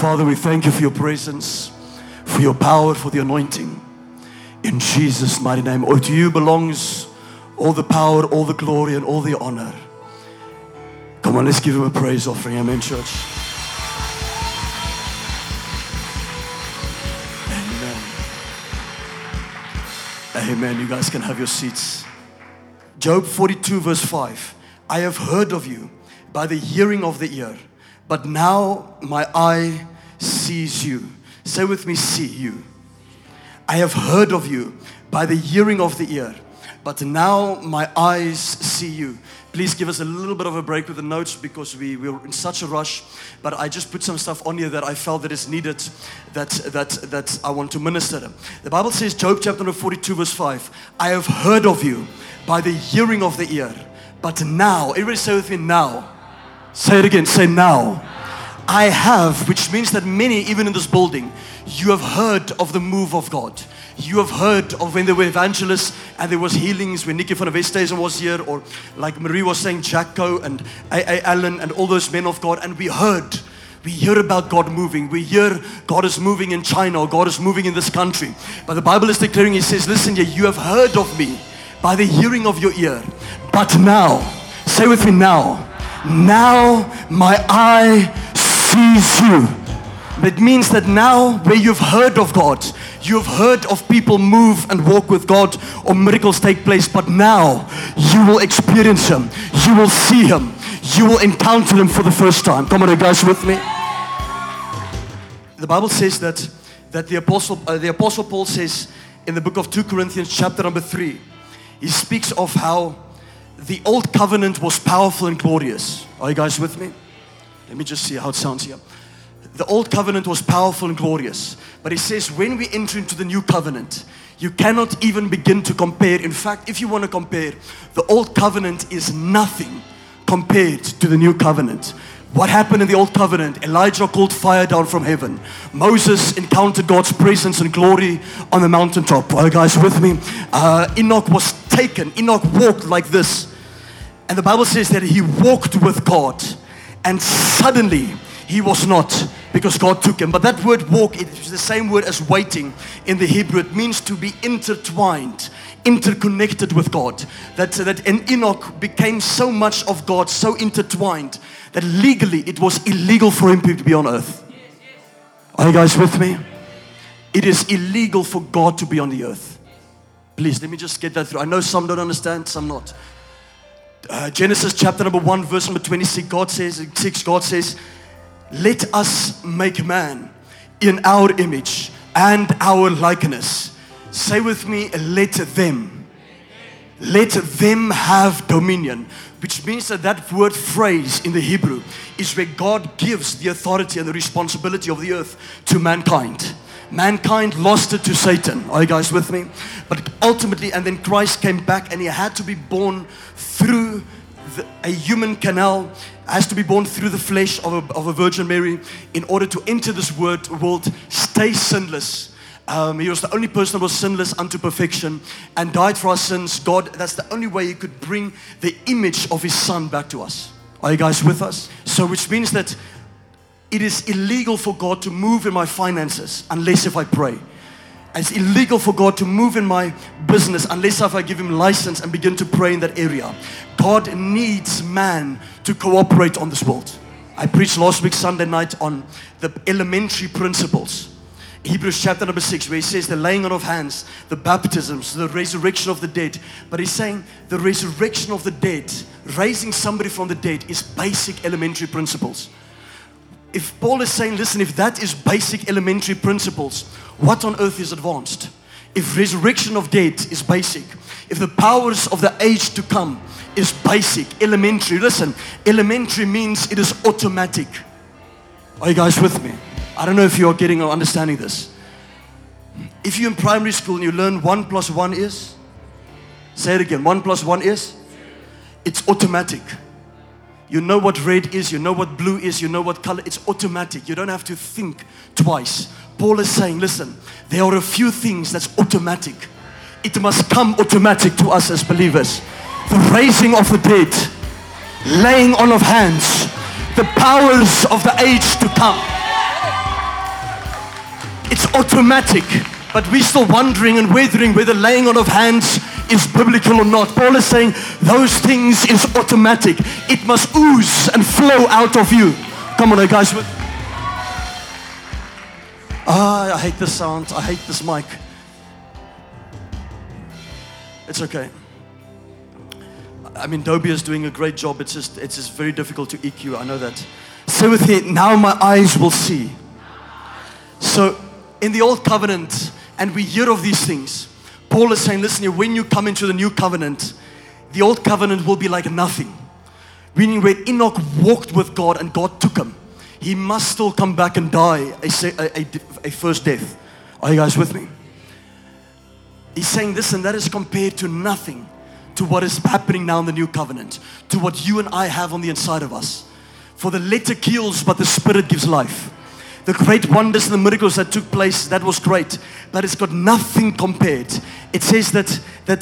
Father, we thank you for your presence, for your power, for the anointing. In Jesus' mighty name. Oh, to you belongs all the power, all the glory, and all the honor. Come on, let's give him a praise offering. Amen, church. Amen. Amen. You guys can have your seats. Job 42 verse 5. I have heard of you by the hearing of the ear, but now my eye sees you. Say with me, see you. I have heard of you by the hearing of the ear, but now my eyes see you. Please give us a little bit of a break with the notes because we were in such a rush. But I just put some stuff on here that I felt that is needed, that I want to minister. The Bible says, Job chapter number 42 verse 5, I have heard of you by the hearing of the ear, but now, everybody say with me, now. Say it again, say now. I have, which means that many, even in this building, you have heard of the move of God. You have heard of when there were evangelists and there was healings, when Nikki van der Westhuizen was here, or like Marie was saying, Jacko and A.A. Allen and all those men of God. And we hear about God moving. We hear God is moving in China, or God is moving in this country. But the Bible is declaring, it says, listen here, you have heard of me by the hearing of your ear. But now, say with me, now my eye sees you. That means that now where you've heard of God, you've heard of people move and walk with God or miracles take place, but now you will experience Him. You will see Him. You will encounter Him for the first time. Come on, you guys with me? The Bible says that the Apostle Paul says in the book of 2 Corinthians chapter number 3, he speaks of how the old covenant was powerful and glorious. Are you guys with me? Let me just see how it sounds here. The old covenant was powerful and glorious. But he says when we enter into the new covenant, you cannot even begin to compare. In fact, if you want to compare, the old covenant is nothing compared to the new covenant. What happened in the old covenant? Elijah called fire down from heaven. Moses encountered God's presence and glory on the mountaintop. Are you guys with me? Enoch was taken. Enoch walked like this. And the Bible says that he walked with God. And suddenly he was not, because God took him. But that word walk, it is the same word as waiting in the Hebrew. It means to be intertwined, interconnected with God. That Enoch became so much of God, so intertwined, that legally it was illegal for him to be on earth. Are you guys with me? It is illegal for God to be on the earth. Please, let me just get that through. I know some don't understand, some not. Genesis chapter number 1 verse number 26, God says, let us make man in our image and our likeness. Say with me, let them have dominion. Which means that word phrase in the Hebrew is where God gives the authority and the responsibility of the earth to mankind. Mankind lost it to Satan. Are you guys with me? But ultimately, and then Christ came back and He had to be born through a human canal, has to be born through the flesh of a Virgin Mary in order to enter this world, stay sinless. He was the only person that was sinless unto perfection and died for our sins. God, that's the only way He could bring the image of His Son back to us. Are you guys with us? So which means that it is illegal for God to move in my finances unless if I pray. It's illegal for God to move in my business unless if I give Him license and begin to pray in that area. God needs man to cooperate on this world. I preached last week Sunday night on the elementary principles. Hebrews chapter number 6, where he says the laying on of hands, the baptisms, the resurrection of the dead. But he's saying the resurrection of the dead, raising somebody from the dead, is basic elementary principles. If Paul is saying, listen, if that is basic elementary principles, what on earth is advanced? If resurrection of dead is basic, if the powers of the age to come is basic, elementary. Listen, elementary means it is automatic. Are you guys with me? I don't know if you are getting or understanding this. If you're in primary school and you learn 1 + 1 is, say it again, 1 + 1 is, it's automatic. You know what red is, you know what blue is, you know what color, it's automatic. You don't have to think twice. Paul is saying, listen, there are a few things that's automatic. It must come automatic to us as believers. The raising of the dead, laying on of hands, the powers of the age to come. automatic, but we're still wondering and wondering whether laying on of hands is biblical or not. Paul is saying those things is automatic. It must ooze and flow out of you. Come on, guys. I hate this sound. I hate this mic. It's okay. I mean, Dobie is doing a great job. It's just very difficult to EQ. I know that. Say with me, now my eyes will see. So, in the old covenant, and we hear of these things, Paul is saying, listen here, when you come into the new covenant, the old covenant will be like nothing. Meaning when Enoch walked with God and God took him, he must still come back and die a first death. Are you guys with me? He's saying this, and that is compared to nothing, to what is happening now in the new covenant, to what you and I have on the inside of us. For the letter kills, but the Spirit gives life. The great wonders and the miracles that took place, that was great, but it's got nothing compared. It says that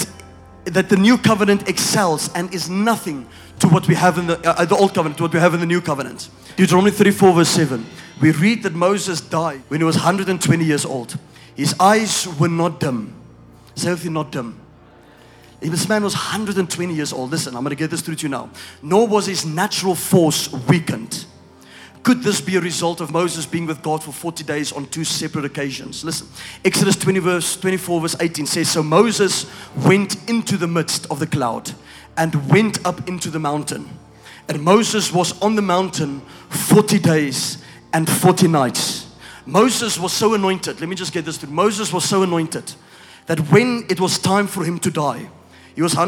the new covenant excels and is nothing to what we have in the old covenant, to what we have in the new covenant. Deuteronomy 34 verse 7. We read that Moses died when he was 120 years old. His eyes were not dim. Say with me, not dim. This man was 120 years old. Listen, I'm going to get this through to you now. Nor was his natural force weakened. Could this be a result of Moses being with God for 40 days on two separate occasions? Listen, Exodus 24 verse 18 says, so Moses went into the midst of the cloud and went up into the mountain. And Moses was on the mountain 40 days and 40 nights. Moses was so anointed. Let me just get this through. Moses was so anointed that when it was time for him to die, he was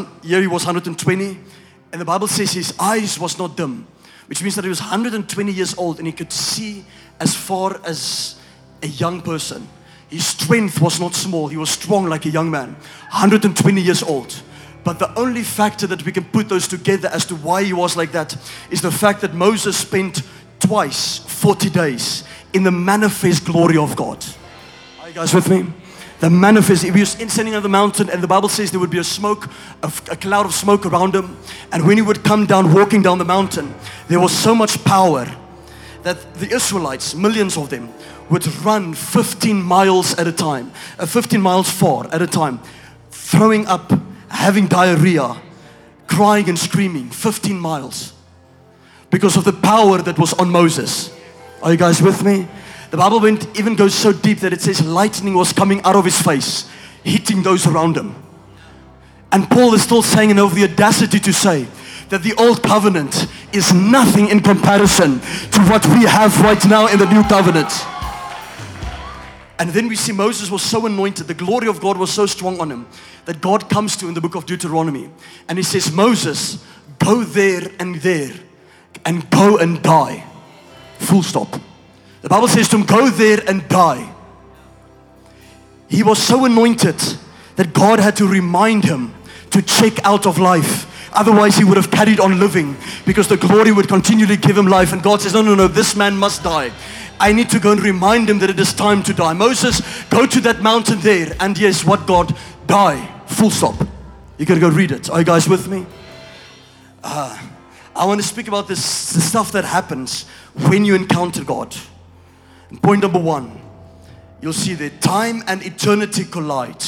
120, and the Bible says his eyes was not dim, which means that he was 120 years old and he could see as far as a young person. His strength was not small. He was strong like a young man, 120 years old. But the only factor that we can put those together as to why he was like that is the fact that Moses spent twice 40 days in the manifest glory of God. Are you guys with me? The manifest, he was standing on the mountain, and the Bible says there would be a cloud of smoke around him. And when he would come down, walking down the mountain, there was so much power that the Israelites, millions of them, would run 15 miles at a time, 15 miles far at a time, throwing up, having diarrhea, crying and screaming, 15 miles, because of the power that was on Moses. Are you guys with me? The Bible even goes so deep that it says lightning was coming out of his face, hitting those around him. And Paul is still saying, and over the audacity to say, that the old covenant is nothing in comparison to what we have right now in the new covenant. And then we see Moses was so anointed, the glory of God was so strong on him, that God comes to in the book of Deuteronomy, and he says, Moses, go there and go and die. Full stop. The Bible says to him, go there and die. He was so anointed that God had to remind him to check out of life. Otherwise he would have carried on living, because the glory would continually give him life. And God says, no, this man must die. I need to go and remind him that it is time to die. Moses, go to that mountain there. And yes, what God? Die. Full stop. You got to go read it. Are you guys with me? I want to speak about the stuff that happens when you encounter God. And point number one, you'll see that time and eternity collide.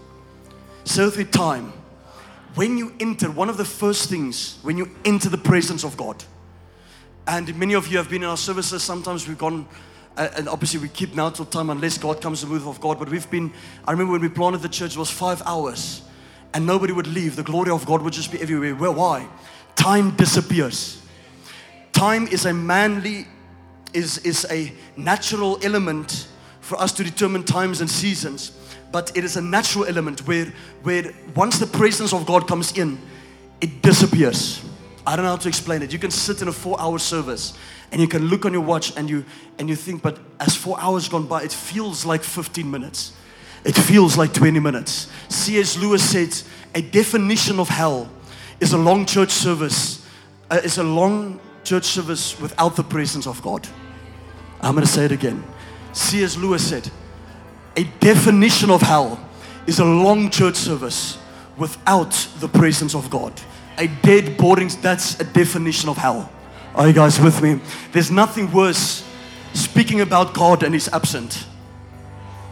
So with time, when you enter, one of the first things, when you enter the presence of God, and many of you have been in our services, sometimes we've gone, and obviously we keep now till time unless God comes to move of God, but I remember when we planted the church, it was 5 hours, and nobody would leave. The glory of God would just be everywhere. Well, why? Time disappears. Time is a natural element for us to determine times and seasons, but it is a natural element where once the presence of God comes in, it disappears. I don't know how to explain it. You can sit in a 4-hour service and you can look on your watch and you think, but as 4 hours gone by, it feels like 15 minutes. It feels like 20 minutes. C.S. Lewis said, a definition of hell is a long church service. Without the presence of God. I'm going to say it again. C.S. Lewis said, a definition of hell is a long church service without the presence of God. A dead, boring, that's a definition of hell. Are you guys with me? There's nothing worse speaking about God and He's absent.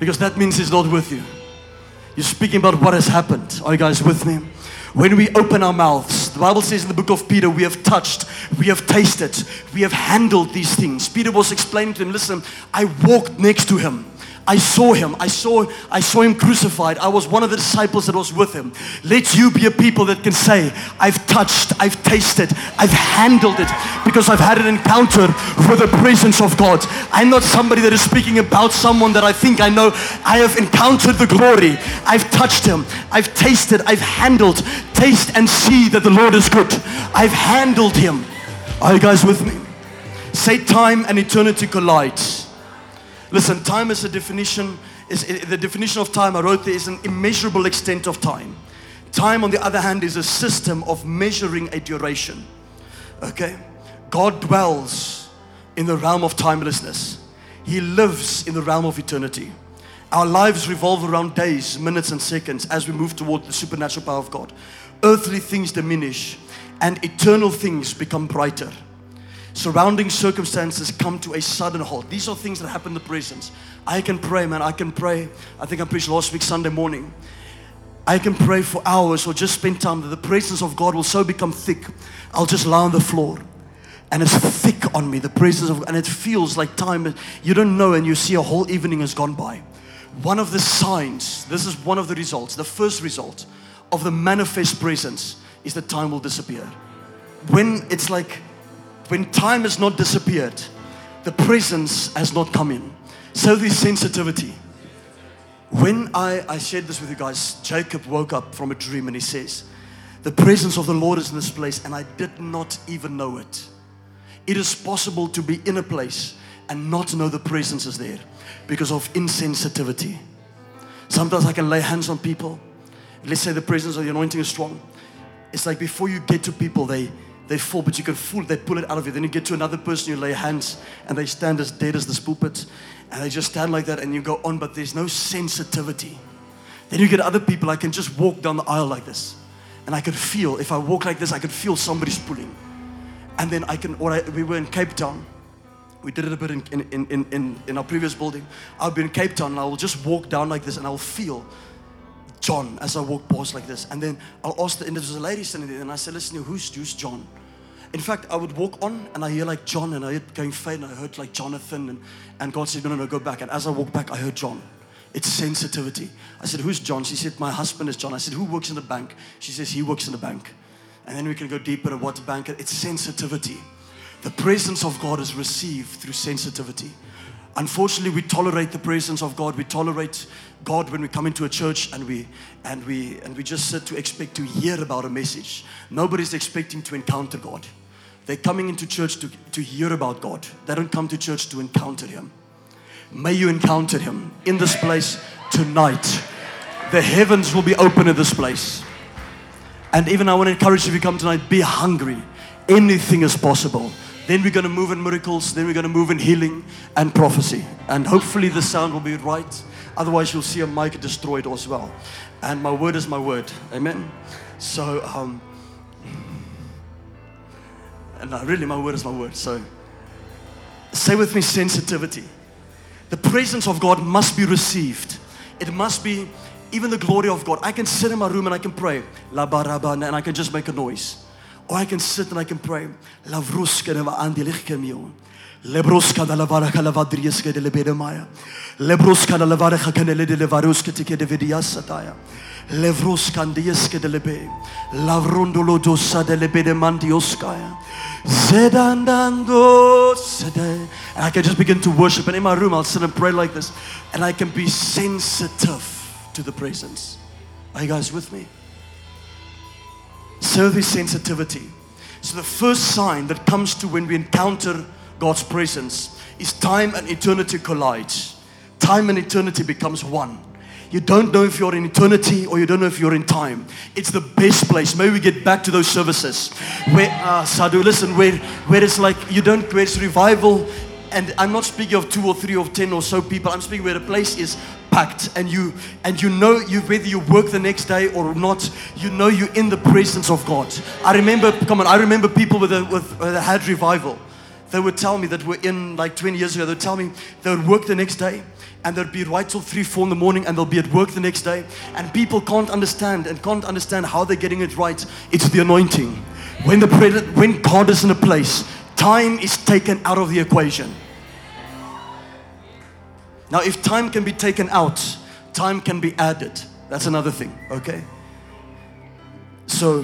Because that means He's not with you. You're speaking about what has happened. Are you guys with me? When we open our mouths, the Bible says in the book of Peter, we have touched, we have tasted, we have handled these things. Peter was explaining to him, listen, I walked next to Him. I saw Him. I saw Him crucified. I was one of the disciples that was with Him. Let you be a people that can say, I've touched, I've tasted, I've handled it, because I've had an encounter with the presence of God. I'm not somebody that is speaking about someone that I think I know. I have encountered the glory. I've touched Him. I've tasted, I've handled. Taste and see that the Lord is good. I've handled Him. Are you guys with me? Say time and eternity collide. Listen, time is the definition of time I wrote there is an immeasurable extent of time. Time, on the other hand, is a system of measuring a duration. Okay? God dwells in the realm of timelessness. He lives in the realm of eternity. Our lives revolve around days, minutes, and seconds as we move toward the supernatural power of God. Earthly things diminish and eternal things become brighter. Surrounding circumstances come to a sudden halt. These are things that happen in the presence. I can pray, man. I can pray. I think I preached last week Sunday morning. I can pray for hours or just spend time that the presence of God will so become thick. I'll just lie on the floor and it's thick on me, the presence of God, and it feels like time. You don't know, and you see a whole evening has gone by. One of the signs, this is one of the results, the first result of the manifest presence is that time will disappear. When time has not disappeared, the presence has not come in. So the sensitivity. When I shared this with you guys, Jacob woke up from a dream and he says, the presence of the Lord is in this place and I did not even know it. It is possible to be in a place and not know the presence is there because of insensitivity. Sometimes I can lay hands on people. Let's say the presence of the anointing is strong. It's like before you get to people, they fall, but you can fool, they pull it out of you. Then you get to another person, you lay hands, and they stand as dead as this pulpit, and they just stand like that, and you go on, but there's no sensitivity. Then you get other people, I can just walk down the aisle like this, and I could feel, if I walk like this, I could feel somebody's pulling. And then we were in Cape Town. We did it a bit in our previous building. I'll be in Cape Town, and I will just walk down like this, and I'll feel John as I walk past like this. And then I'll ask and there's a lady standing there, and I said, listen, who's John? In fact, I would walk on and I hear like John, and I heard going fade, and I heard like Jonathan, and God said, no, go back. And as I walked back, I heard John. It's sensitivity. I said, who's John? She said, my husband is John. I said, who works in the bank? She says, he works in the bank. And then we can go deeper at what the bank is. It's sensitivity. The presence of God is received through sensitivity. Unfortunately, we tolerate the presence of God. We tolerate God when we come into a church and we just sit to expect to hear about a message. Nobody's expecting to encounter God. They're coming into church to hear about God. They don't come to church to encounter Him. May you encounter Him in this place tonight. The heavens will be open in this place. And even I want to encourage you, if you come tonight, be hungry. Anything is possible. Then we're going to move in miracles. Then we're going to move in healing and prophecy. And hopefully the sound will be right. Otherwise you'll see a mic destroyed as well. And my word is my word. Amen. So, and really my word is my word. So, say with me, sensitivity. The presence of God must be received. It must be even the glory of God. I can sit in my room and I can pray. La baraba, and I can just make a noise. Or I can sit and I can pray. La vruska de andi lichkemio. Lebroska da lavaraka lavadrieska de lebedemaya. Lebroska da lavaraka kanele de levaruska tike de vidiasataya. Levroska ndieska de lebe. Lavrondolo dosa de lebedemandioskaya. Zedandando sede. And I can just begin to worship. And in my room I'll sit and pray like this. And I can be sensitive to the presence. Are you guys with me? Service sensitivity. So the first sign that comes to when we encounter God's presence is time and eternity collide. Time and eternity becomes one. You don't know if you're in eternity or you don't know if you're in time. It's the best place. Maybe we get back to those services where Sadhu, listen, where it's like where it's revival. And I'm not speaking of 2 or 3 or 10 or so people. I'm speaking where the place is packed, and you know whether you work the next day or not, you know you're in the presence of God. I remember people that had revival. they would tell me that were in like 20 years ago, they would tell me they would work the next day and they'd be right till 3, 4 in the morning and they'll be at work the next day. And people can't understand how they're getting it right. It's the anointing. When God is in a place, time is taken out of the equation. Now, if time can be taken out, time can be added. That's another thing, okay? So,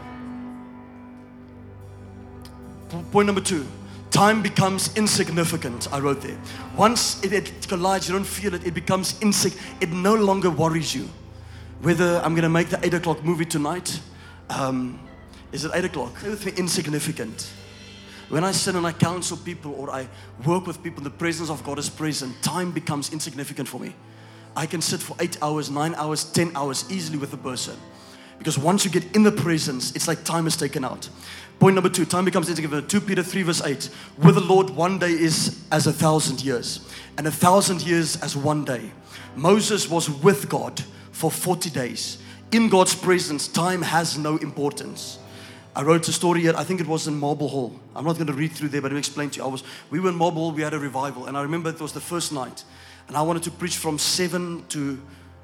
point number 2. Time becomes insignificant, I wrote there. Once it collides, you don't feel it, it becomes insignificant. It no longer worries you. Whether I'm going to make the 8 o'clock movie tonight, is it 8 o'clock? Say with me, insignificant. When I sit and I counsel people or I work with people, the presence of God is present, time becomes insignificant for me. I can sit for 8 hours, 9 hours, 10 hours easily with a person. Because once you get in the presence, it's like time is taken out. Point number 2, time becomes insignificant. 2 Peter 3 verse 8. With the Lord, one day is as 1,000 years, and 1,000 years as one day. Moses was with God for 40 days. In God's presence, time has no importance. I wrote a story here, I think it was in Marble Hall. I'm not going to read through there, but I'll explain to you. We were in Marble Hall, we had a revival, and I remember it was the first night. And I wanted to preach from 7 to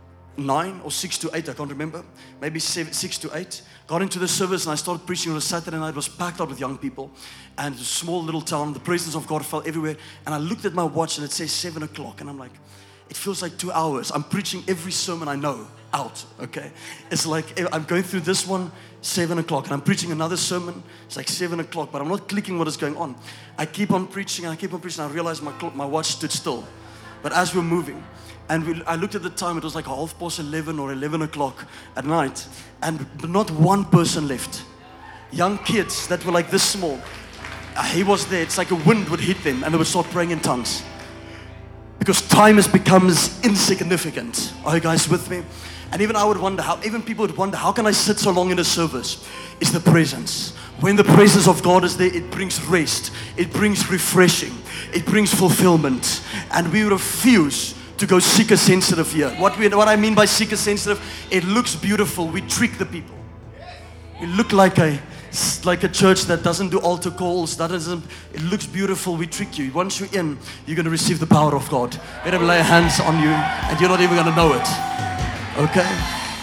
9 or 6 to 8, I can't remember. Maybe 6 to 8. Got into the service and I started preaching on a Saturday night. It was packed out with young people. And a small little town, the presence of God felt everywhere. And I looked at my watch and it says 7 o'clock. And I'm like, it feels like 2 hours. I'm preaching every sermon I know out, okay? It's like I'm going through this one, 7 o'clock. And I'm preaching another sermon, it's like 7 o'clock. But I'm not clicking what is going on. I keep on preaching and I keep on preaching. I realized my watch stood still. But as we're moving, and I looked at the time, it was like 11:30 or 11 o'clock at night. And not one person left. Young kids that were like this small. He was there. It's like a wind would hit them and they would start praying in tongues. Because time becomes insignificant. Are you guys with me? And even I would wonder even people would wonder, how can I sit so long in a service? It's the presence. When the presence of God is there, it brings rest. It brings refreshing. It brings fulfillment. And we refuse to go seeker sensitive here. What I mean by seeker sensitive, it looks beautiful. We trick the people. We look like a church that doesn't do altar calls. It looks beautiful. We trick you. Once you're in, you're going to receive the power of God. We're going to lay hands on you and you're not even going to know it. Okay?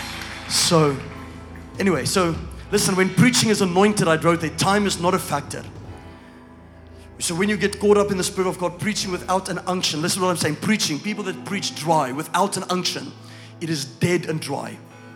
So, anyway, listen, when preaching is anointed, I wrote that time is not a factor. So when you get caught up in the Spirit of God, preaching without an unction, listen to what I'm saying, preaching, people that preach dry, without an unction, it is dead and dry.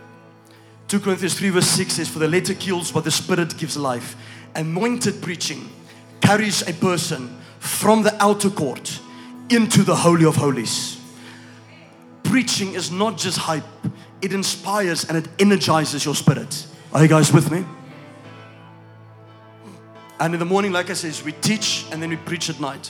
2 Corinthians 3 verse 6 says, for the letter kills, but the Spirit gives life. Anointed preaching carries a person from the outer court into the Holy of Holies. Preaching is not just hype, it inspires and it energizes your spirit. Are you guys with me? And in the morning, like I said, we teach and then we preach at night.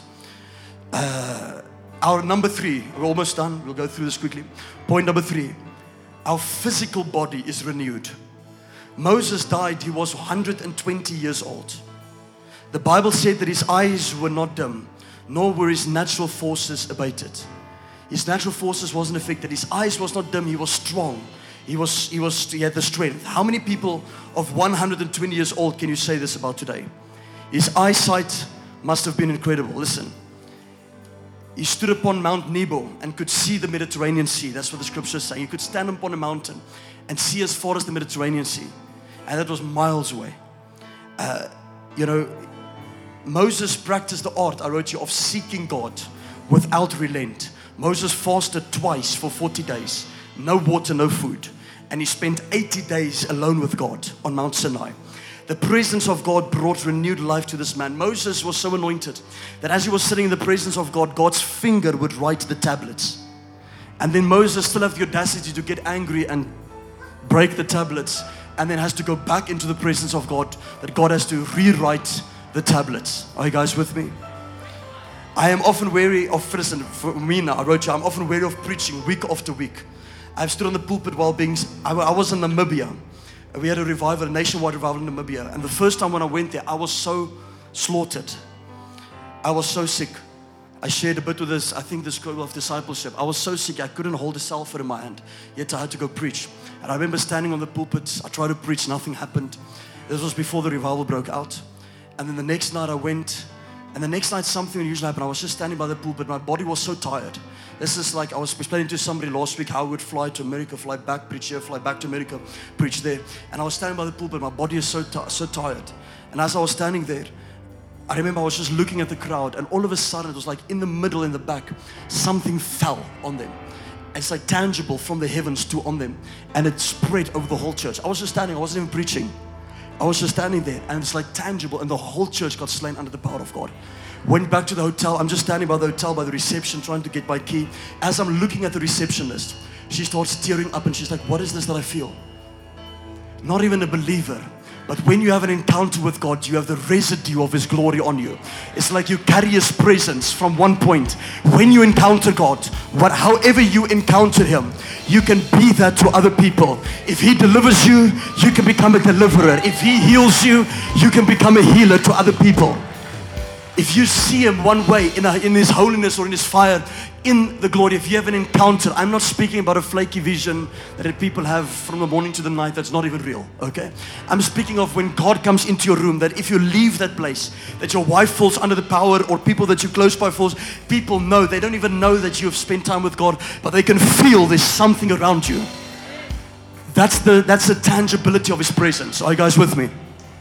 Our number 3, we're almost done. We'll go through this quickly. Point number 3, our physical body is renewed. Moses died, he was 120 years old. The Bible said that his eyes were not dim, nor were his natural forces abated. His natural forces wasn't affected. His eyes was not dim, he was strong. He had the strength. How many people of 120 years old can you say this about today? His eyesight must have been incredible. Listen. He stood upon Mount Nebo and could see the Mediterranean Sea. That's what the scriptures say. He could stand upon a mountain and see as far as the Mediterranean Sea. And that was miles away. Moses practiced the art, I wrote you, of seeking God without relent. Moses fasted twice for 40 days. No water, no food. And he spent 80 days alone with God on Mount Sinai. The presence of God brought renewed life to this man. Moses was so anointed that as he was sitting in the presence of God, God's finger would write the tablets. And then Moses still had the audacity to get angry and break the tablets, and then has to go back into the presence of God, that God has to rewrite the tablets. Are you guys with me? I am often weary of, for me now, I wrote you, I'm often weary of preaching week after week. I've stood on the pulpit while I was in Namibia. We had a revival, a nationwide revival in Namibia. And the first time when I went there, I was so slaughtered. I was so sick. I shared a bit with this group of discipleship. I was so sick, I couldn't hold a cell phone in my hand. Yet I had to go preach. And I remember standing on the pulpit. I tried to preach, nothing happened. This was before the revival broke out. And then the next night I went And the next night, something unusual happened. I was just standing by the pool, but my body was so tired. This is like, I was explaining to somebody last week how I would fly to America, fly back, preach here, fly back to America, preach there. And I was standing by the pool, but my body is so tired. And as I was standing there, I remember I was just looking at the crowd, and all of a sudden, it was like in the middle, in the back, something fell on them. It's like tangible from the heavens to on them. And it spread over the whole church. I was just standing, I wasn't even preaching. I was just standing there, and it's like tangible, and the whole church got slain under the power of God. Went back to the hotel. I'm just standing by the hotel, by the reception, trying to get my key. As I'm looking at the receptionist, she starts tearing up, and she's like, what is this that I feel? Not even a believer. But when you have an encounter with God, you have the residue of His glory on you. It's like you carry His presence from one point. When you encounter God, however you encounter Him, you can be that to other people. If He delivers you, you can become a deliverer. If He heals you, you can become a healer to other people. If you see Him one way in His holiness or in His fire, in the glory, if you have an encounter, I'm not speaking about a flaky vision that people have from the morning to the night that's not even real, okay? I'm speaking of when God comes into your room, that if you leave that place, that your wife falls under the power, or people that you close by falls, people know, they don't even know that you have spent time with God, but they can feel there's something around you. That's the tangibility of His presence. Are you guys with me?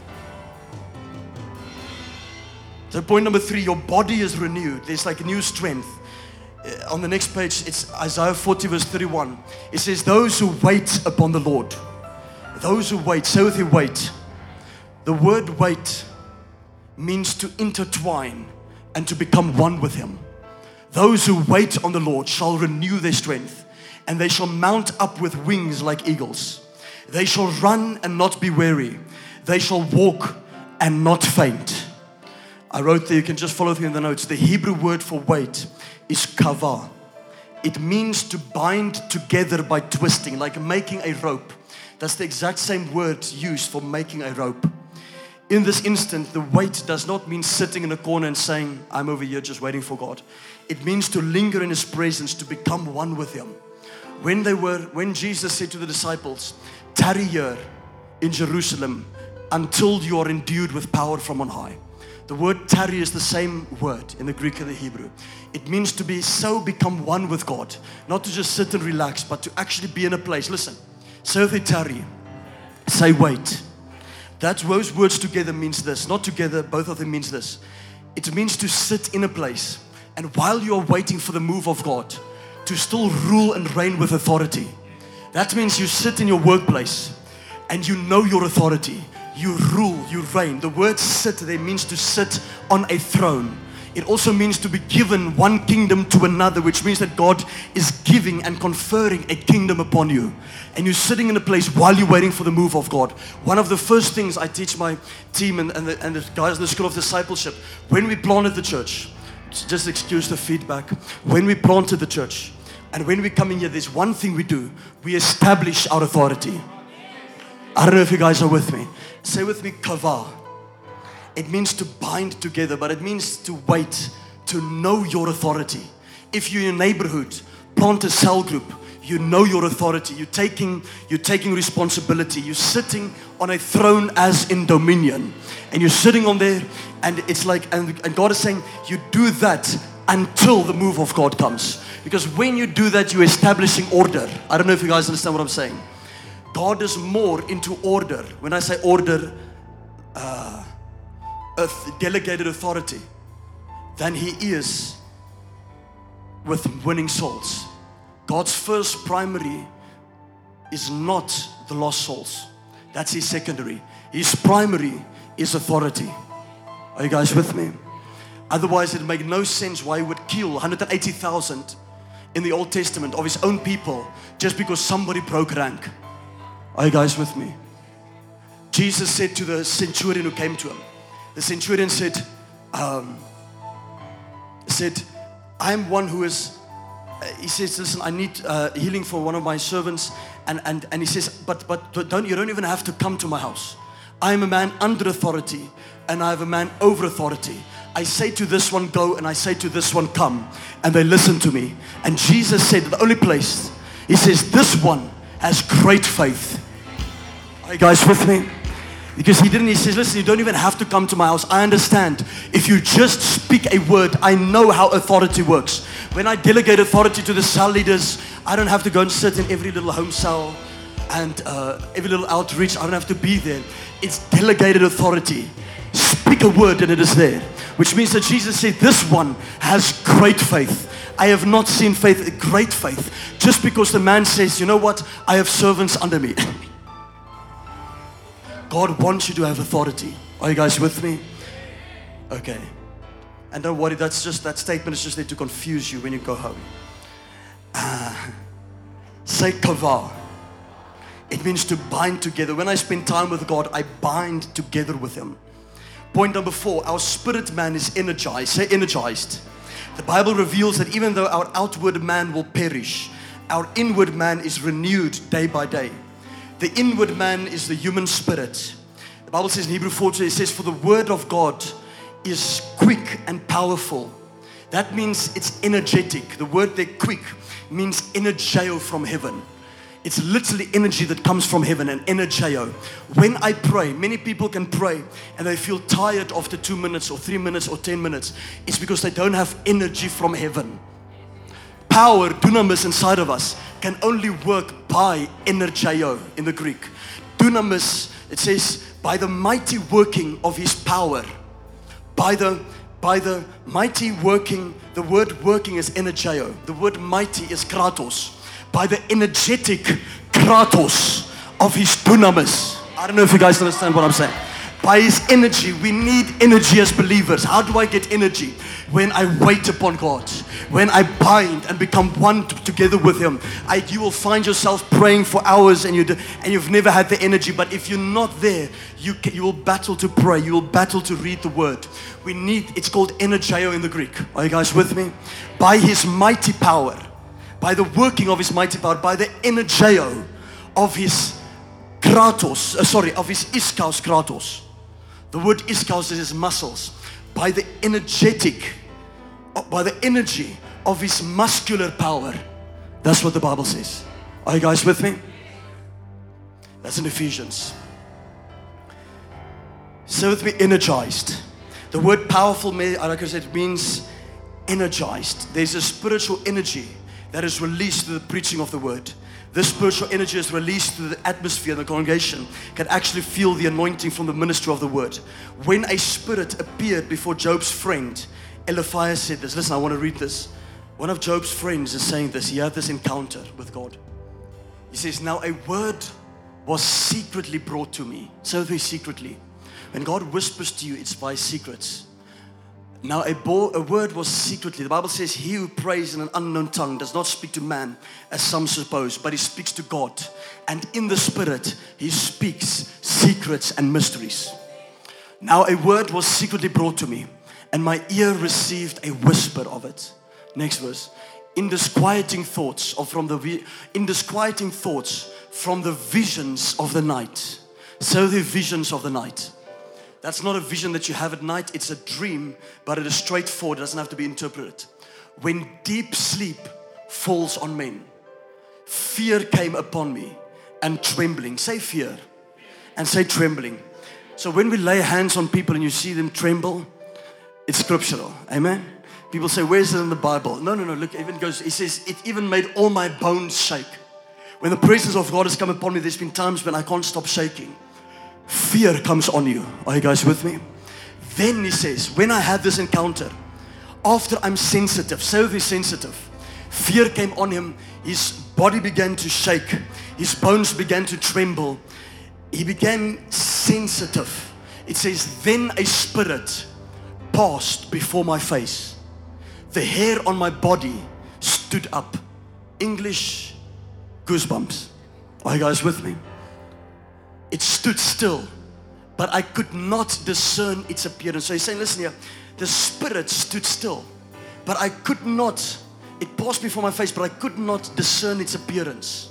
So point number 3, your body is renewed. There's like new strength. On the next page, it's Isaiah 40 verse 31. It says, those who wait upon the Lord. Those who wait. Say with you, wait. The word wait means to intertwine and to become one with Him. Those who wait on the Lord shall renew their strength, and they shall mount up with wings like eagles. They shall run and not be weary. They shall walk and not faint. I wrote there, you can just follow through in the notes. The Hebrew word for wait is kavah. It means to bind together by twisting, like making a rope. That's the exact same word used for making a rope. In this instant, the wait does not mean sitting in a corner and saying, I'm over here just waiting for God. It means to linger in His presence, to become one with Him. When Jesus said to the disciples, tarry here in Jerusalem until you are endued with power from on high. The word tarry is the same word in the Greek and the Hebrew. It means to become one with God. Not to just sit and relax, but to actually be in a place. Listen, say with me, tarry. Say wait. Those words together means this. Not together, both of them means this. It means to sit in a place, and while you are waiting for the move of God, to still rule and reign with authority. That means you sit in your workplace, and you know your authority. You rule, you reign. The word sit there means to sit on a throne. It also means to be given one kingdom to another, which means that God is giving and conferring a kingdom upon you. And you're sitting in a place while you're waiting for the move of God. One of the first things I teach my team and the guys in the School of Discipleship, when we planted the church, just excuse the feedback, when we planted the church, and when we come in here, there's one thing we do. We establish our authority. I don't know if you guys are with me. Say with me, kavah. It means to bind together, but it means to wait, to know your authority. If you're in a neighborhood, plant a cell group, you know your authority. You're taking responsibility. You're sitting on a throne as in dominion. And you're sitting on there, and it's like, and God is saying, you do that until the move of God comes. Because when you do that, you're establishing order. I don't know if you guys understand what I'm saying. God is more into order. When I say order, delegated authority, than He is with winning souls. God's first primary is not the lost souls. That's His secondary. His primary is authority. Are you guys with me? Otherwise, it would make no sense why He would kill 180,000 in the Old Testament of His own people just because somebody broke rank. Are you guys with me? Jesus said to the centurion who came to Him, the centurion said, I'm one who is, he says, listen, I need healing for one of my servants. And he says, but you don't even have to come to my house. I am a man under authority, and I have a man over authority. I say to this one, go, and I say to this one, come. And they listen to me. And Jesus said, the only place, He says, this one has great faith. Are you guys with me? Because he says, listen, you don't even have to come to my house. I understand. If you just speak a word, I know how authority works. When I delegate authority to the cell leaders, I don't have to go and sit in every little home cell and every little outreach. I don't have to be there. It's delegated authority. Speak a word and it is there. Which means that Jesus said, this one has great faith. I have not seen faith, great faith. Just because the man says, you know what? I have servants under me. God wants you to have authority. Are you guys with me? Okay. And don't worry, that statement is just there to confuse you when you go home. Say kavah. It means to bind together. When I spend time with God, I bind together with Him. Point number 4, our spirit man is energized. Say energized. The Bible reveals that even though our outward man will perish, our inward man is renewed day by day. The inward man is the human spirit. The Bible says in Hebrews 4:2, it says, for the word of God is quick and powerful. That means it's energetic. The word there, quick, means energeo from heaven. It's literally energy that comes from heaven, and energeo. When I pray, many people can pray and they feel tired after 2 minutes or 3 minutes or 10 minutes. It's because they don't have energy from heaven. Power, dunamis inside of us can only work by energeo in the Greek. Dunamis, it says, by the mighty working of His power. By the mighty working, the word working is energeo. The word mighty is kratos. By the energetic kratos of His dunamis. I don't know if you guys understand what I'm saying. By His energy, we need energy as believers. How do I get energy? When I wait upon God. When I bind and become one together with Him. You will find yourself praying for hours and you've never had the energy. But if you're not there, you will battle to pray. You will battle to read the Word. It's called energeo in the Greek. Are you guys with me? By His mighty power. By the working of His mighty power, by the energeo of His kratos, of His iskaus kratos. The word iskaus is His muscles. By the energy of His muscular power. That's what the Bible says. Are you guys with me? That's in Ephesians. Say with me, energized. The word powerful, like I said, means energized. There's a spiritual energy that is released through the preaching of the word. This spiritual energy is released through the atmosphere, and the congregation can actually feel the anointing from the ministry of the word. When a spirit appeared before Job's friend, Eliphaz said this. Listen, I want to read this. One of Job's friends is saying this. He had this encounter with God. He says, now a word was secretly brought to me. So very secretly. When God whispers to you, it's by secrets. Now a word was secretly. The Bible says, he who prays in an unknown tongue does not speak to man, as some suppose, but he speaks to God. And in the Spirit, he speaks secrets and mysteries. Now a word was secretly brought to me, and my ear received a whisper of it. Next verse. In disquieting thoughts from the visions of the night. So the visions of the night. That's not a vision that you have at night. It's a dream, but it is straightforward. It doesn't have to be interpreted. When deep sleep falls on men, fear came upon me and trembling. Say fear and say trembling. So when we lay hands on people and you see them tremble, it's scriptural. Amen? People say, where's it in the Bible? No. Look, it even goes, he says, it even made all my bones shake. When the presence of God has come upon me, there's been times when I can't stop shaking. Fear comes on you. Are you guys with me? Then he says, when I had this encounter, after I'm sensitive, so very sensitive, fear came on him. His body began to shake. His bones began to tremble. He became sensitive. It says, then a spirit passed before my face. The hair on my body stood up. English, goosebumps. Are you guys with me? It stood still, but I could not discern its appearance. So he's saying, listen here, the spirit stood still, but I could not, it passed before my face, but I could not discern its appearance.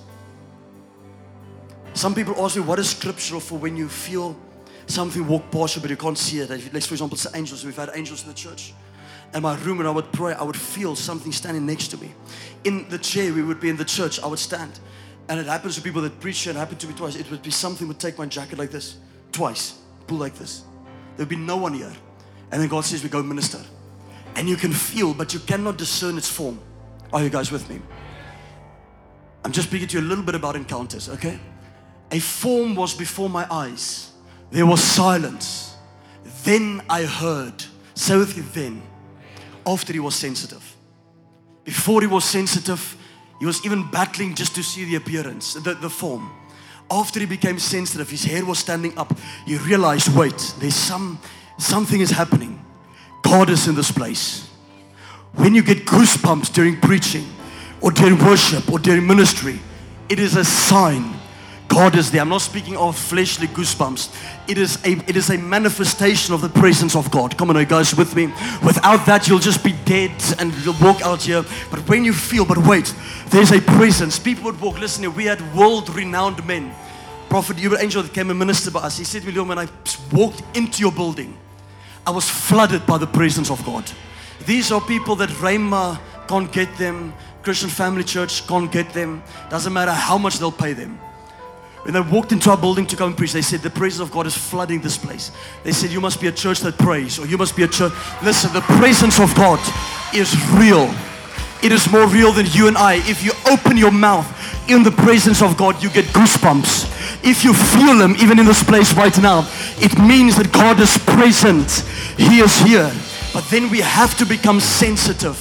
Some people ask me, what is scriptural for when you feel something walk past you, but you can't see it? Let's, for example, say angels. We've had angels in the church. In my room, when I would pray, I would feel something standing next to me. In the chair, we would be in the church, I would stand. And it happens to people that preach, and it happened to me twice. It would be something would take my jacket like this. twice, pull like this. There'll be no one here. And then God says, we go minister. And you can feel, but you cannot discern its form. Are you guys with me? I'm just speaking to you a little bit about encounters, okay? A form was before my eyes. There was silence. Then I heard. Say with you, then. After he was sensitive. Before he was sensitive, he was even battling just to see the appearance, the form. After he became sensitive, his hair was standing up. He realized, wait, there's something is happening. God is in this place. When you get goosebumps during preaching, or during worship, or during ministry, it is a sign God is there. I'm not speaking of fleshly goosebumps. It is a manifestation of the presence of God. Come on, are you guys with me? Without that, you'll just be dead and you'll walk out here. But when you feel, but wait, there's a presence. People would walk. Listen here, we had world-renowned men. Prophet Hubert Angel that came and ministered by us. He said to me, when I walked into your building, I was flooded by the presence of God. These are people that Rhema can't get them. Christian Family Church can't get them. Doesn't matter how much they'll pay them. When they walked into our building to come and preach, they said, the presence of God is flooding this place. They said, you must be a church that prays, or you must be a church. Listen, the presence of God is real. It is more real than you and I. If you open your mouth in the presence of God, you get goosebumps. If you feel Him, even in this place right now, it means that God is present. He is here. But then we have to become sensitive.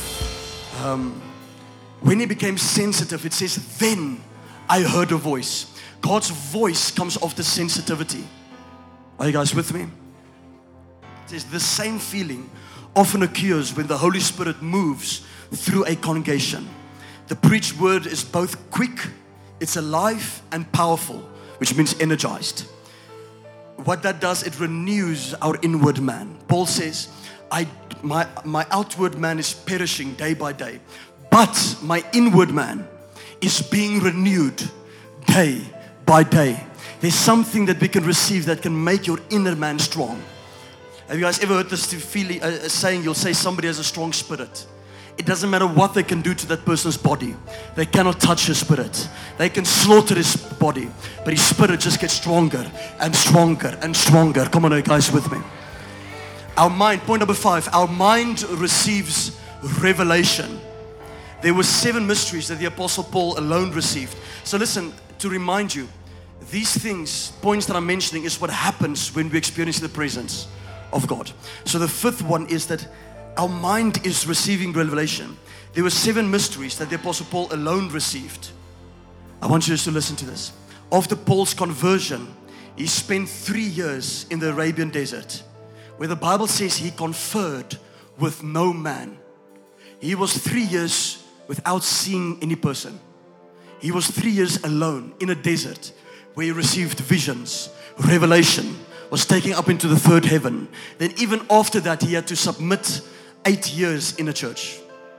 When he became sensitive, it says, then I heard a voice. God's voice comes off the sensitivity. Are you guys with me? It says the same feeling often occurs when the Holy Spirit moves through a congregation. The preached word is both quick, it's alive and powerful, which means energized. What that does, it renews our inward man. Paul says, my outward man is perishing day by day, but my inward man is being renewed day by day. There's something that we can receive that can make your inner man strong. Have you guys ever heard this saying, you'll say somebody has a strong spirit? It doesn't matter what they can do to that person's body. They cannot touch his spirit. They can slaughter his body, but his spirit just gets stronger and stronger and stronger. Come on, are you guys with me? Our mind, point number 5, our mind receives revelation. There were 7 mysteries that the Apostle Paul alone received. So listen, to remind you, these things, points that I'm mentioning, is what happens when we experience the presence of God. So the 5th one is that our mind is receiving revelation. There were 7 mysteries that the Apostle Paul alone received. I want you just to listen to this. After Paul's conversion, he spent 3 years in the Arabian desert, where the Bible says he conferred with no man. He was 3 years without seeing any person. He was 3 years alone in a desert where he received visions, revelation, was taken up into the 3rd heaven. Then even after that, he had to submit 8 years in a church.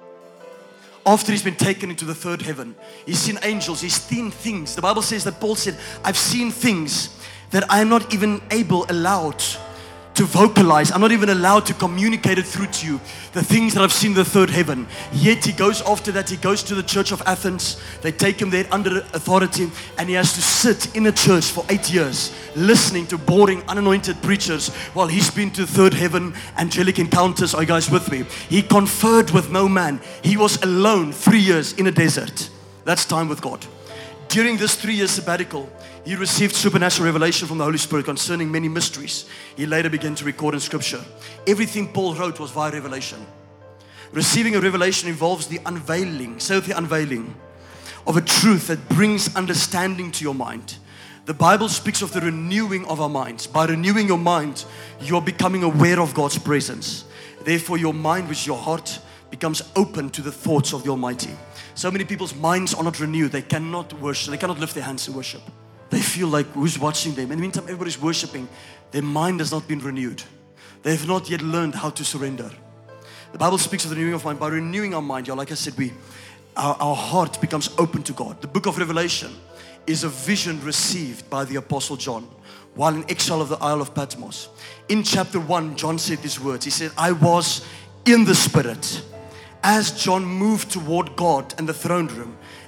After he's been taken into the 3rd heaven, he's seen angels, he's seen things. The Bible says that Paul said, I've seen things that I am not even allowed to vocalize. I'm not even allowed to communicate it through to you. The things that I've seen in the 3rd heaven. Yet he goes after that, he goes to the church of Athens. They take him there under authority, and he has to sit in a church for 8 years, listening to boring, unanointed preachers while he's been to the 3rd heaven, angelic encounters. Are you guys with me? He conferred with no man. He was alone 3 years in a desert. That's time with God. During this 3 year sabbatical, he received supernatural revelation from the Holy Spirit concerning many mysteries he later began to record in Scripture. Everything Paul wrote was via revelation. Receiving a revelation involves the unveiling, the unveiling of a truth that brings understanding to your mind. The Bible speaks of the renewing of our minds. By renewing your mind, you are becoming aware of God's presence. Therefore, your mind, which is your heart, becomes open to the thoughts of the Almighty. So many people's minds are not renewed. They cannot worship. They cannot lift their hands in worship. They feel like, who's watching them? In the meantime, everybody's worshiping. Their mind has not been renewed. They have not yet learned how to surrender. The Bible speaks of the renewing of mind. By renewing our mind, like I said, our heart becomes open to God. The book of Revelation is a vision received by the Apostle John while in exile of the Isle of Patmos. In chapter 1, John said these words. He said, I was in the Spirit as John moved toward God and the throne room,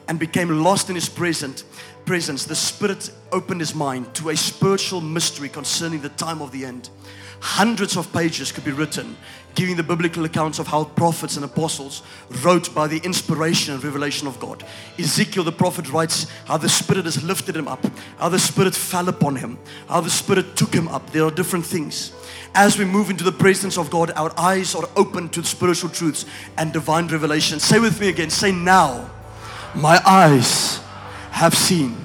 and became lost in his presence, the Spirit opened his mind to a spiritual mystery concerning the time of the end. Hundreds of pages could be written, giving the biblical accounts of how prophets and apostles wrote by the inspiration and revelation of God. Ezekiel the prophet writes how the Spirit has lifted him up, how the Spirit fell upon him, how the Spirit took him up. There are different things. As we move into the presence of God, our eyes are open to spiritual truths and divine revelation. Say with me again, say, now my eyes have seen.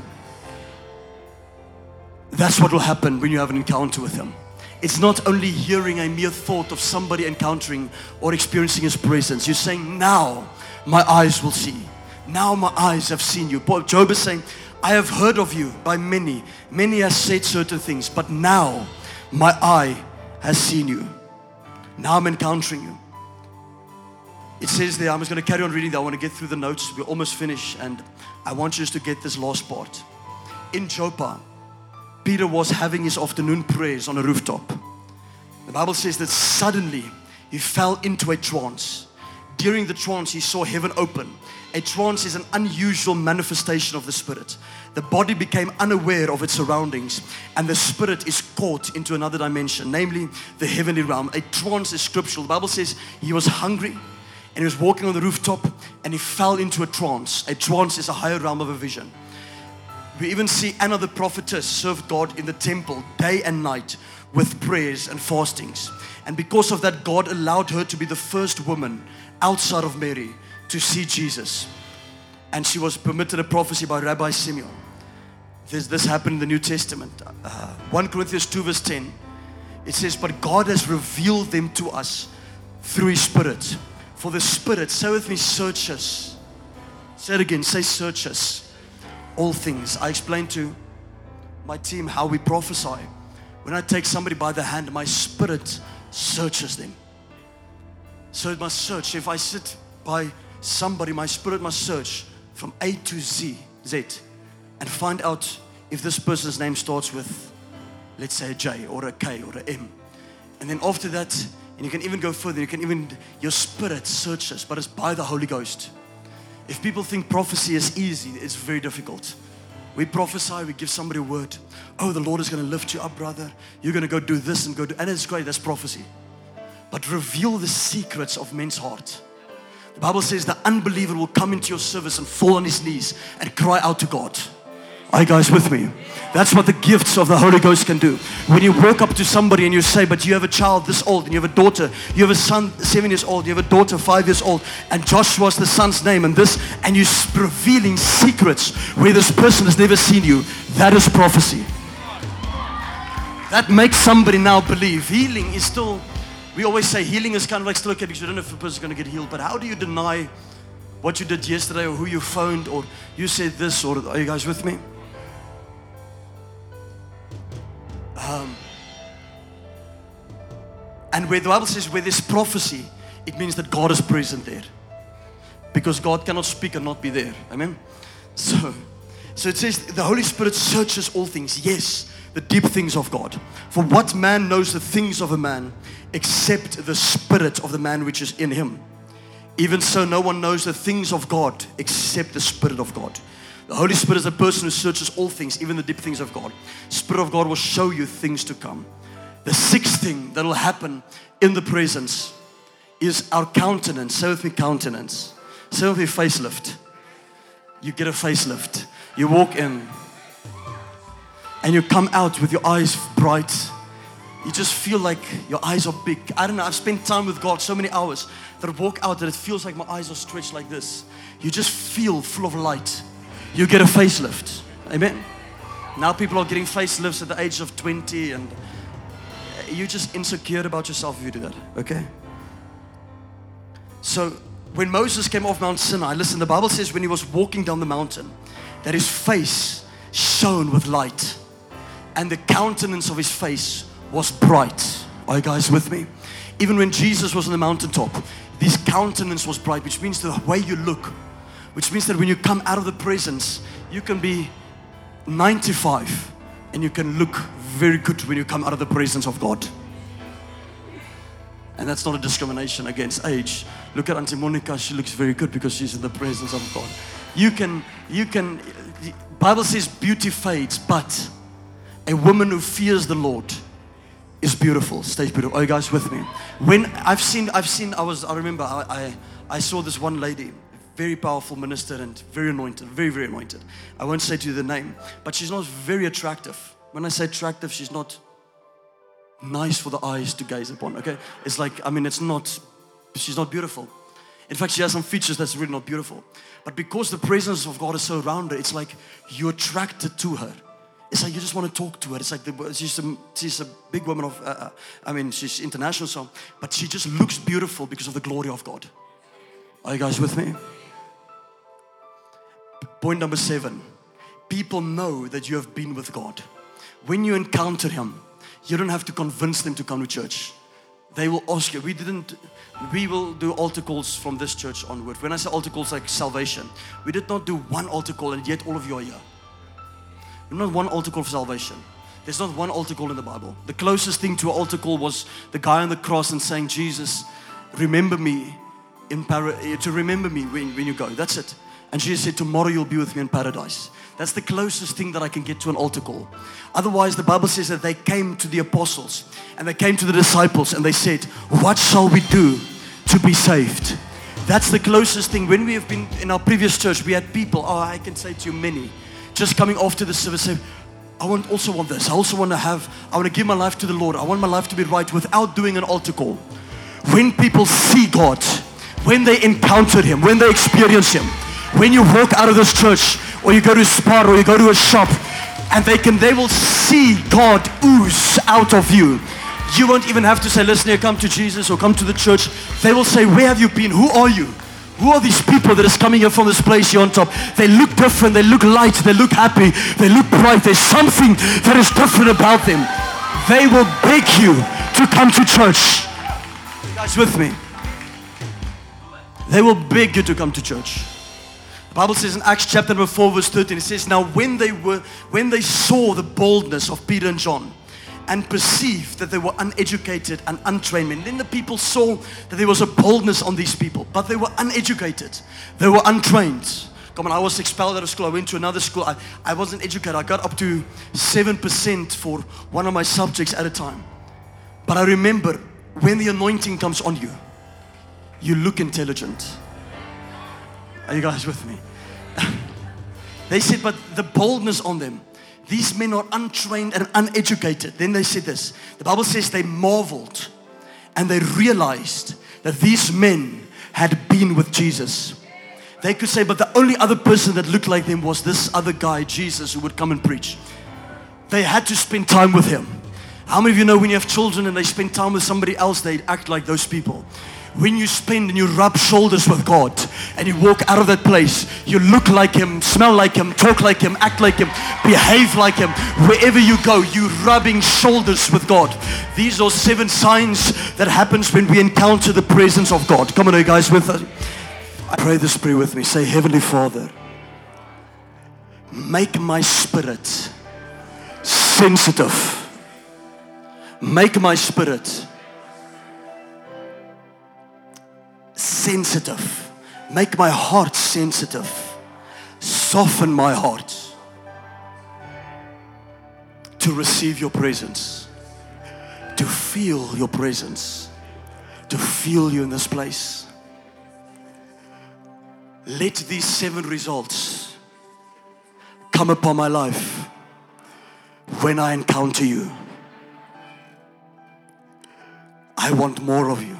That's what will happen when you have an encounter with Him. It's not only hearing a mere thought of somebody encountering or experiencing His presence. You're saying, now my eyes will see. Now my eyes have seen you. Job is saying, I have heard of you by many. Many have said certain things, but now my eye has seen you. Now I'm encountering you. It says there, I'm just going to carry on reading that. I want to get through the notes. We're almost finished, and I want you just to get this last part. In Joppa, Peter was having his afternoon prayers on a rooftop. The Bible says that suddenly he fell into a trance. During the trance, he saw heaven open. A trance is an unusual manifestation of the Spirit. The body became unaware of its surroundings, and the Spirit is caught into another dimension, namely the heavenly realm. A trance is scriptural. The Bible says he was hungry, and he was walking on the rooftop, and he fell into a trance. A trance is a higher realm of a vision. We even see Anna the prophetess served God in the temple day and night with prayers and fastings. And because of that, God allowed her to be the first woman outside of Mary to see Jesus. And she was permitted a prophecy by Rabbi Simeon. This happened in the New Testament. 1 Corinthians 2 verse 10. It says, but God has revealed them to us through His Spirit. For the Spirit, say with me, searches. Say it again, say searches all things. I explained to my team how we prophesy. When I take somebody by the hand, my spirit searches them. So it must search. If I sit by somebody, my spirit must search from A to Z, and find out if this person's name starts with, let's say, a J or a K or an M. And then after that, and you can even go further, your spirit searches, but it's by the Holy Ghost. If people think prophecy is easy, it's very difficult. We prophesy, we give somebody a word. Oh, the Lord is going to lift you up, brother. You're going to go do this and and it's great, that's prophecy. But reveal the secrets of men's heart. The Bible says the unbeliever will come into your service and fall on his knees and cry out to God. Are you guys with me? That's what the gifts of the Holy Ghost can do. When you walk up to somebody and you say, but you have a child this old, and you have a daughter, you have a son 7 years old, you have a daughter 5 years old, and Joshua's the son's name, and you're revealing secrets where this person has never seen you. That is prophecy. That makes somebody now believe. Healing is still, we always say healing is kind of like still okay because you don't know if a person's going to get healed, but how do you deny what you did yesterday or who you phoned or you said this, or are you guys with me? And where the Bible says where there's prophecy, it means that God is present there. Because God cannot speak and not be there. Amen? So it says the Holy Spirit searches all things. Yes, the deep things of God. For what man knows the things of a man except the spirit of the man which is in him? Even so, no one knows the things of God except the Spirit of God. The Holy Spirit is a person who searches all things, even the deep things of God. Spirit of God will show you things to come. The sixth thing that will happen in the presence is our countenance. Say with me, countenance. Say with me, facelift. You get a facelift. You walk in and you come out with your eyes bright. You just feel like your eyes are big. I don't know, I've spent time with God so many hours that I walk out and it feels like my eyes are stretched like this. You just feel full of light. You get a facelift. Amen. Now people are getting facelifts at the age of 20 and you're just insecure about yourself if you do that. Okay? So when Moses came off Mount Sinai, listen, the Bible says when he was walking down the mountain that his face shone with light and the countenance of his face was bright. Are you guys with me? Even when Jesus was on the mountaintop, his countenance was bright, which means the way you look, which means that when you come out of the presence, you can be 95 and you can look very good when you come out of the presence of God. And that's not a discrimination against age. Look at Auntie Monica, she looks very good because she's in the presence of God. The Bible says beauty fades, but a woman who fears the Lord is beautiful, stays beautiful. Are you guys with me? When I remember I saw this one lady, very powerful minister and very anointed, very, very anointed. I won't say to you the name, but she's not very attractive. When I say attractive, she's not nice for the eyes to gaze upon, okay? It's like, she's not beautiful. In fact, she has some features that's really not beautiful. But because the presence of God is so around her, it's like you're attracted to her. It's like you just want to talk to her. It's like she's a big woman of, she's international, but she just looks beautiful because of the glory of God. Are you guys with me? Point number 7. People know that you have been with God. When you encounter Him, you don't have to convince them to come to church. They will ask you. We will do altar calls from this church onward. When I say altar calls, like salvation, we did not do one altar call and yet all of you are here. Not one altar call for salvation. There's not one altar call in the Bible. The closest thing to an altar call was the guy on the cross and saying, Jesus, remember me to remember me when you go. That's it. And Jesus said, tomorrow you'll be with me in paradise. That's the closest thing that I can get to an altar call. Otherwise, the Bible says that they came to the apostles and they came to the disciples and they said, what shall we do to be saved? That's the closest thing. When we have been in our previous church, we had people, I can say to you many, just coming after the service, say, I also want this. I want to give my life to the Lord. I want my life to be right without doing an altar call. When people see God, when they encounter Him, when they experience Him, when you walk out of this church, or you go to a spa, or you go to a shop, and they will see God ooze out of you. You won't even have to say, listen here, come to Jesus or come to the church. They will say, where have you been? Who are you? Who are these people that is coming here from this place here on top? They look different, they look light, they look happy, they look bright. There's something that is different about them. They will beg you to come to church. You guys with me? They will beg you to come to church. The Bible says in Acts chapter number 4 verse 13, it says, now when they saw the boldness of Peter and John and perceived that they were uneducated and untrained men, then the people saw that there was a boldness on these people, but they were uneducated, they were untrained. Come on, I was expelled out of school. I went to another school. I wasn't educated. I got up to 7% for one of my subjects at a time. But I remember when the anointing comes on you, you look intelligent. Are you guys with me? They said, but the boldness on them, these men are untrained and uneducated. Then they said this. The Bible says they marveled and they realized that these men had been with Jesus. They could say, but the only other person that looked like them was this other guy, Jesus, who would come and preach. They had to spend time with Him. How many of you know when you have children and they spend time with somebody else, they act like those people? When you spend and you rub shoulders with God and you walk out of that place, you look like Him, smell like Him, talk like Him, act like Him, behave like Him. Wherever you go, you rubbing shoulders with God. These are 7 signs that happens when we encounter the presence of God. Come on, are you guys with us? Pray this prayer with me. Say, Heavenly Father, make my spirit sensitive. Make my spirit sensitive. Make my heart sensitive. Soften my heart to receive your presence, to feel your presence, to feel you in this place. Let these 7 results come upon my life when I encounter you. I want more of you.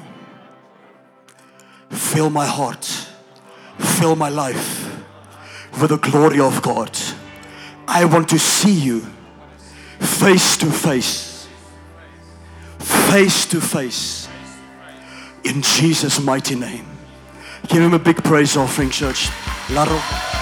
Fill my heart, fill my life with the glory of God. I want to see you face to face, face to face, in Jesus' mighty name. Give Him a big praise offering, church. Laro.